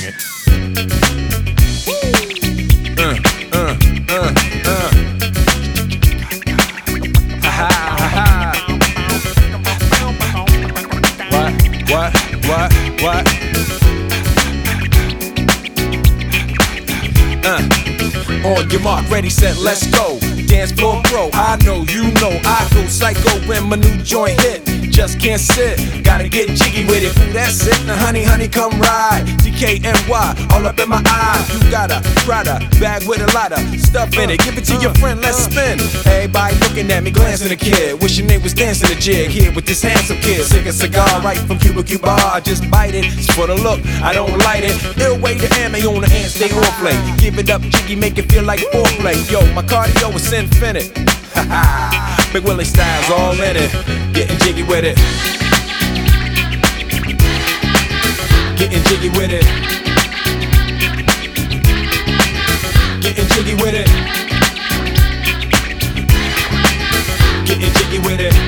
it. What? On your mark, ready, set, let's go. Dance floor pro, I know, you know, I go psycho when my new joint hit. Just can't sit, gotta get jiggy with it. Ooh, that's it, now honey, come ride. DKNY, all up in my eye. You got a Prada bag with a lot of stuff in it. Give it to your friend, let's spin. Everybody looking at me, glancing a kid. Wishing they was dancing a jig here with this handsome kid. Sick a cigar right from Cuba Cuba. I just bite it, it's for the look, I don't light it. Ill way to ammo on the hand, stay on play. Give it up, jiggy, make it feel like foreplay. Yo, my cardio is infinite. Big Willie style's all in it. Getting jiggy with it. Getting jiggy with it. Getting jiggy with it. Getting jiggy with it.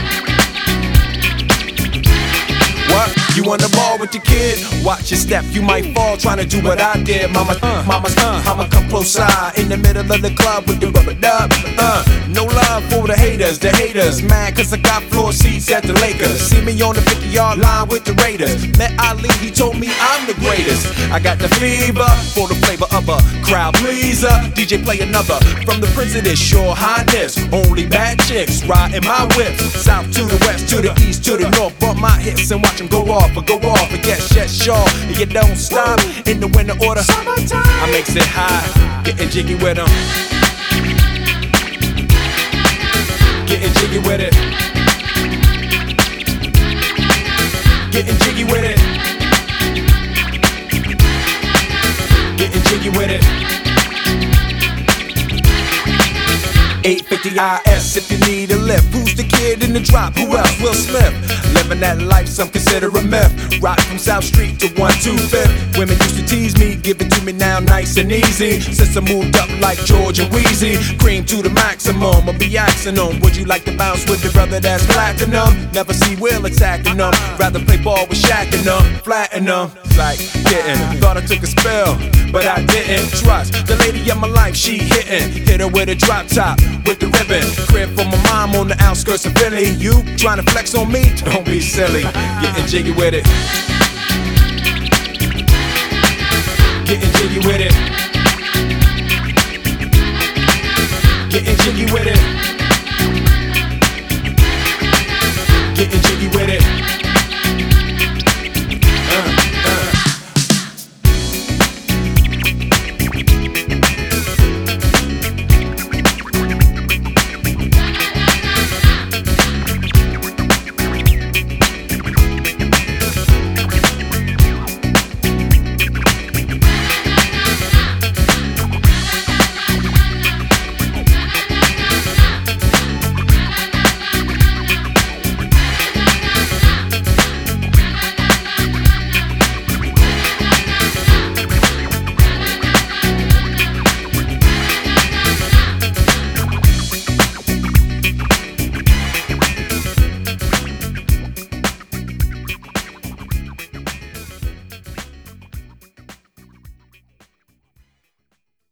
What? You on the ball with your kid? Watch your step, you might fall trying to do what I did. Mama, come close side in the middle of the club with the rubber dub. No love for the haters mad cause I got floor seats at the Lakers. See me on the 50-yard line with the Raiders. Met Ali, he told me I'm the greatest. I got the fever for the flavor of a crowd pleaser. DJ play another from the Prince of this Your Highness. Only bad chicks riding my whip. South to the west, to the east, to the north. Bump my hips and watch them go off and get shit shaw. And you don't stop in the winter order. I makes it high, getting jiggy with them. Getting jiggy with it. Getting jiggy with it. Getting jiggy with it. 850 IS if you need a lift. Who's the kid in the drop? Who else? Will Smith. Living that life, some consider a myth. Rock from South Street to 125th. Women used to tease me, give it to me now nice and easy. Since I moved up like George and Wheezy, cream to the maximum, I'll be axing them. Would you like to bounce with the brother that's platinum? Never see Will attacking them. Rather play ball with Shaq and them, flatten them. Like getting, thought I took a spell, but I didn't. Trust the lady of my life, she hitting. Hit her with a drop top, with the ribbon. Crib for my mom on the outskirts of Philly. You trying to flex on me? Don't be silly. Getting jiggy with it. Getting jiggy with it.